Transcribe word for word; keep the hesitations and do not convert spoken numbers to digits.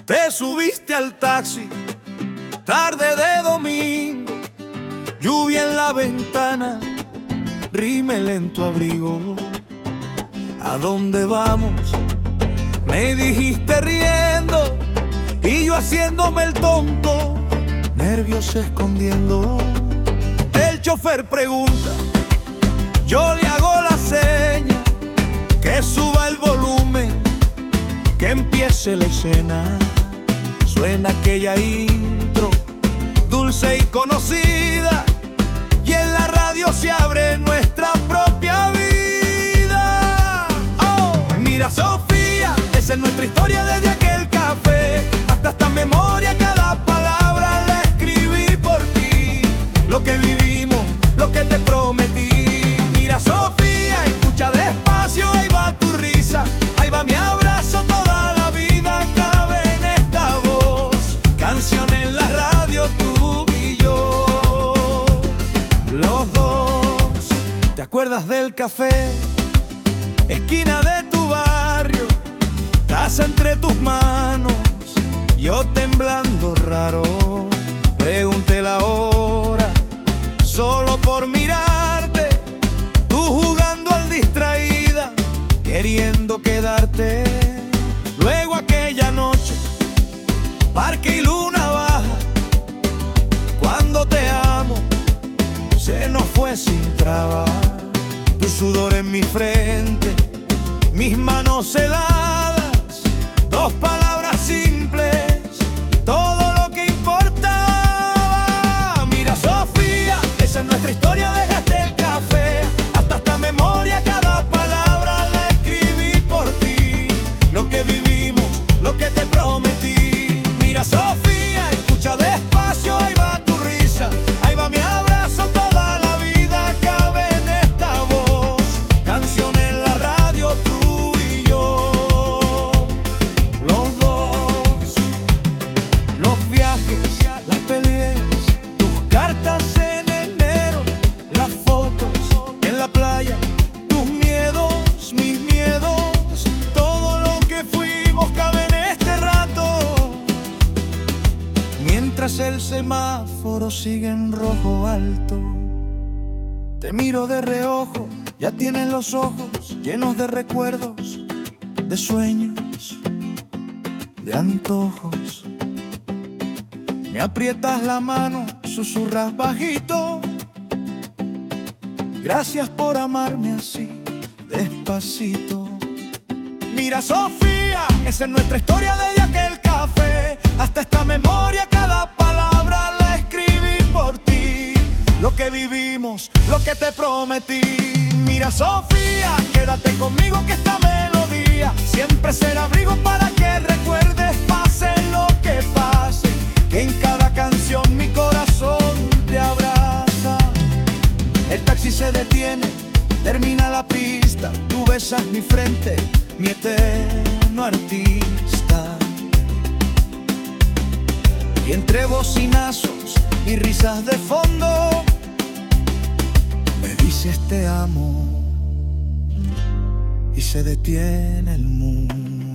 Te subiste al taxi, tarde de domingo, lluvia en la ventana, rímel en tu abrigo. ¿A dónde vamos? Me dijiste riendo y yo haciéndome el tonto, nervios escondiendo. El chofer pregunta, yo le hago la seña, que suba el volumen, que empiece la escena. Suena aquella intro, dulce y conocida, y en la radio se abre nuestra propia vida. Oh, mira Sofía, esa es nuestra historia desde aquel café hasta esta memoria. Cada palabra la escribí por ti, lo que vivimos, lo que te prometí. Mira Sofía, escucha despacio, ahí va tu risa, ahí va mi abrazo, toda la vida cabe en esta voz. Canción en la radio, tú y yo, los dos. ¿Te acuerdas del café? Esquina de tu barrio, taza entre tus manos, yo temblando raro. Pregunté la hora, solo por mirarte, tú jugando al distraída, queriendo quedarte. Luego aquella noche, parque y luna baja, cuando te amo, se nos fue sin trabajo. Tu sudor en mi frente, mis manos heladas, dos palabras simples, todo lo que importaba. Mira Sofía, esa es nuestra historia desde el café hasta esta memoria. Cada palabra la escribí por ti, lo que vivimos, lo que te prometí. Mira Sofía, escucha despacio, ahí va tu risa, ahí va mi abrazo, toda la vida cabe en esta voz. Canción en la radio, tú y yo, los dos. Los viajes, las peleas, tus cartas en enero, las fotos en la playa, tus miedos, mis miedos, todo lo que fuimos cabe en este rato. Mientras el semáforo sigue en rojo alto, te miro de reojo, ya tienes los ojos llenos de recuerdos, de sueños, de antojos. Me aprietas la mano, susurras bajito, gracias por amarme así, despacito. Mira Sofía, esa es nuestra historia desde aquel café hasta esta memoria. Cada palabra la escribí por ti, lo que vivimos, lo que te prometí. Mira Sofía, quédate conmigo que esta melodía siempre será abrigo para que recuerdes, pase lo que pase, que en cada canción mi corazón te abraza. El taxi se detiene, termina la pista, tú besas mi frente, mi eterno artista. Y entre bocinazos y risas de fondo, me dices te amo y se detiene el mundo.